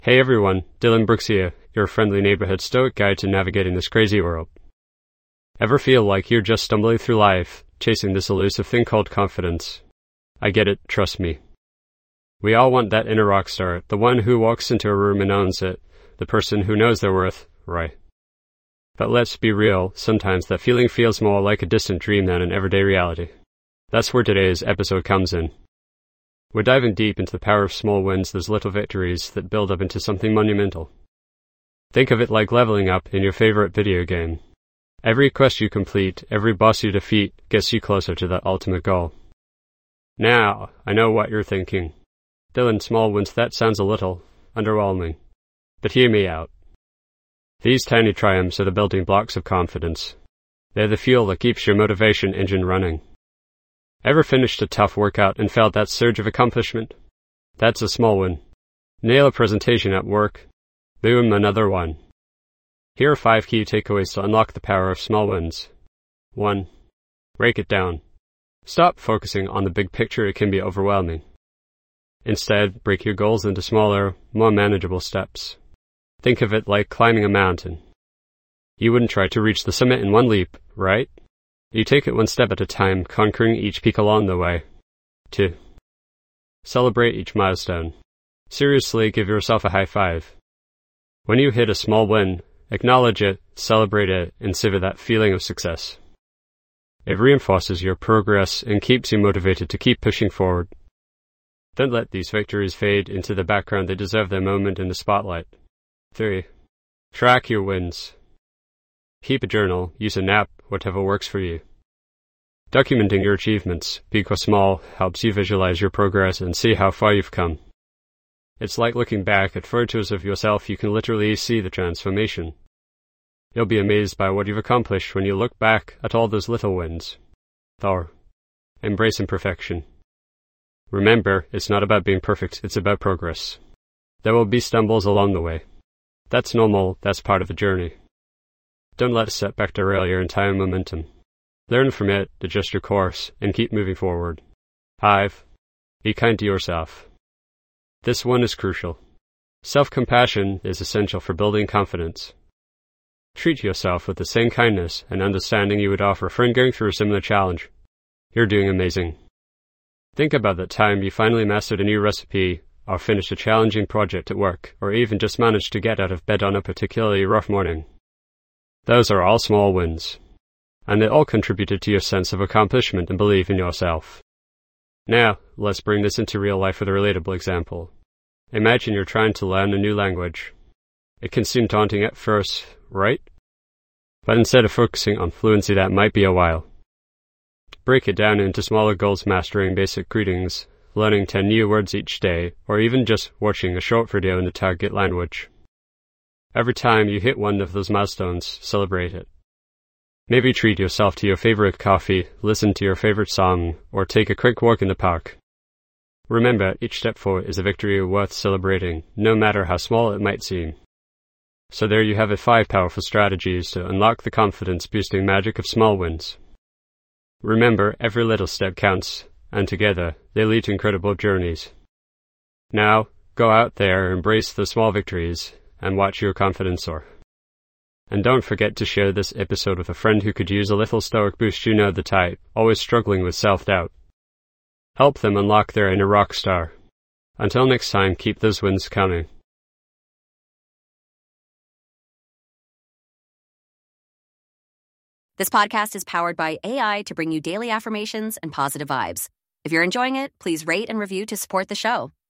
Hey everyone, Dylan Brooks here, your friendly neighborhood stoic guide to navigating this crazy world. Ever feel like you're just stumbling through life, chasing this elusive thing called confidence? I get it, trust me. We all want that inner rock star, the one who walks into a room and owns it, the person who knows their worth, right? But let's be real, sometimes that feeling feels more like a distant dream than an everyday reality. That's where today's episode comes in. We're diving deep into the power of small wins, those little victories that build up into something monumental. Think of it like leveling up in your favorite video game. Every quest you complete, every boss you defeat, gets you closer to that ultimate goal. Now, I know what you're thinking. Dylan, small wins, that sounds a little underwhelming. But hear me out. These tiny triumphs are the building blocks of confidence. They're the fuel that keeps your motivation engine running. Ever finished a tough workout and felt that surge of accomplishment? That's a small win. Nail a presentation at work. Boom, another one. Here are 5 key takeaways to unlock the power of small wins. 1. Break it down. Stop focusing on the big picture, it can be overwhelming. Instead, break your goals into smaller, more manageable steps. Think of it like climbing a mountain. You wouldn't try to reach the summit in one leap, right? You take it one step at a time, conquering each peak along the way. 2. Celebrate each milestone. Seriously, give yourself a high five. When you hit a small win, acknowledge it, celebrate it, and savor that feeling of success. It reinforces your progress and keeps you motivated to keep pushing forward. Don't let these victories fade into the background, they deserve their moment in the spotlight. 3. Track your wins. Keep a journal, use an app, whatever works for you. Documenting your achievements, big or small, helps you visualize your progress and see how far you've come. It's like looking back at photos of yourself, you can literally see the transformation. You'll be amazed by what you've accomplished when you look back at all those little wins. 4. Embrace imperfection. Remember, it's not about being perfect, it's about progress. There will be stumbles along the way. That's normal, that's part of the journey. Don't let a setback derail your entire momentum. Learn from it, adjust your course, and keep moving forward. 5. Be kind to yourself. This one is crucial. Self-compassion is essential for building confidence. Treat yourself with the same kindness and understanding you would offer a friend going through a similar challenge. You're doing amazing. Think about the time you finally mastered a new recipe, or finished a challenging project at work, or even just managed to get out of bed on a particularly rough morning. Those are all small wins, and they all contributed to your sense of accomplishment and belief in yourself. Now, let's bring this into real life with a relatable example. Imagine you're trying to learn a new language. It can seem daunting at first, right? But instead of focusing on fluency, that might be a while. Break it down into smaller goals, mastering basic greetings, learning 10 new words each day, or even just watching a short video in the target language. Every time you hit one of those milestones, celebrate it. Maybe treat yourself to your favorite coffee, listen to your favorite song, or take a quick walk in the park. Remember, each step forward is a victory worth celebrating, no matter how small it might seem. So there you have it, 5 powerful strategies to unlock the confidence-boosting magic of small wins. Remember, every little step counts, and together, they lead to incredible journeys. Now, go out there, embrace the small victories, and watch your confidence soar. And don't forget to share this episode with a friend who could use a little stoic boost. You know the type, always struggling with self-doubt. Help them unlock their inner rock star. Until next time, keep those wins coming. This podcast is powered by AI to bring you daily affirmations and positive vibes. If you're enjoying it, please rate and review to support the show.